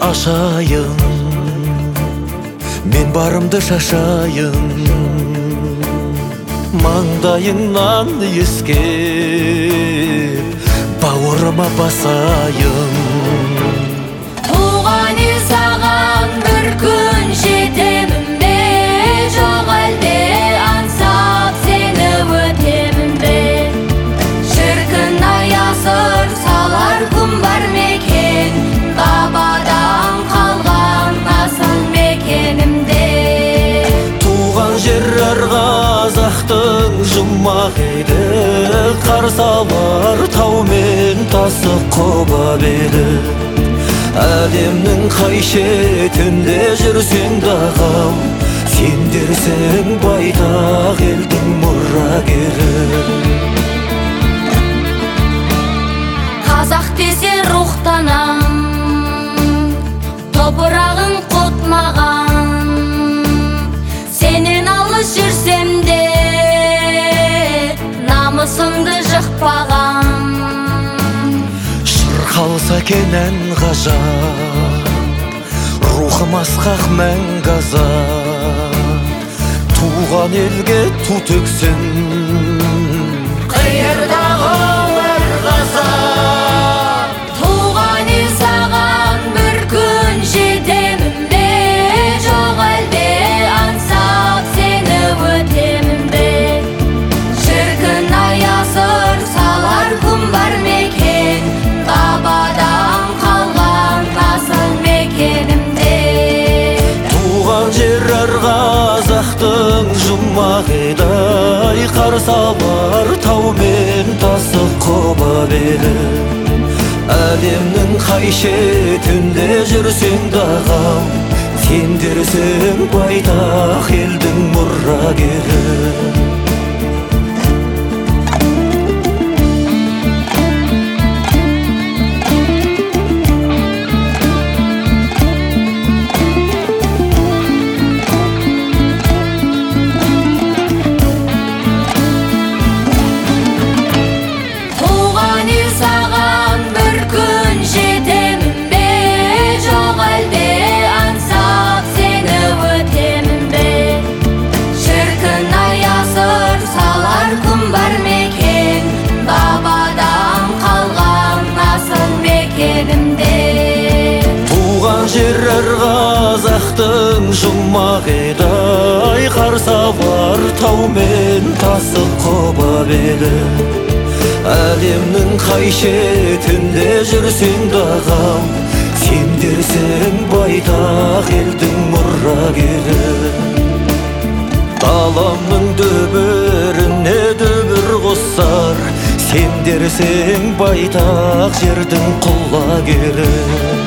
ашайын, мен барымды шашайын, маңдайыңнан иіскеп бауырыма басайын. Туған ел саған бір күн жетемін бе, жоқ әлде аңсап сені өтемін бе? Шіркін аясыр салар күн бар мекен, бабадан қалған асыл мекенімде. Туған жер әр қазақтың жұмақ еді, қарсы алар тау мен тасы құба еді. Әлемнің қай шетінде жүрсең дағам, сендерсің байтақ елдің мұрагері. Қазақ десе рухтанам, топырағың құтмаған, сенен алыс жүрсем де намысыңды жықпаған. Шырқалса кенен ғажап, рухым асқақ мәңгі азат. Туған елге ту төксін қиырдағы бір қазақ. Туған ел саған бір күн жетемін бе, жоқ әлде аңсап сені өтемін бе? Шіркін аясыр салар күн бар мекен, бабадан қалған асыл мекенімде. Туған жер әр қазақтың жұмақ еді, қарсы алар тау мен тасы құба еді. Әлемнің қай шетінде жүрсең дағам, сендерсің байтақ елдің мұрагері. Жер әр қазақтың жұмақ еді, қарсы алар тау мен тасы құба еді. Әлемнің қай шетінде жүрсең дағам, сендерсің байтақ елдің мұрагері. Даламның дүбіріне дүбір қосар, сендерсің байтақ жердің құлагері.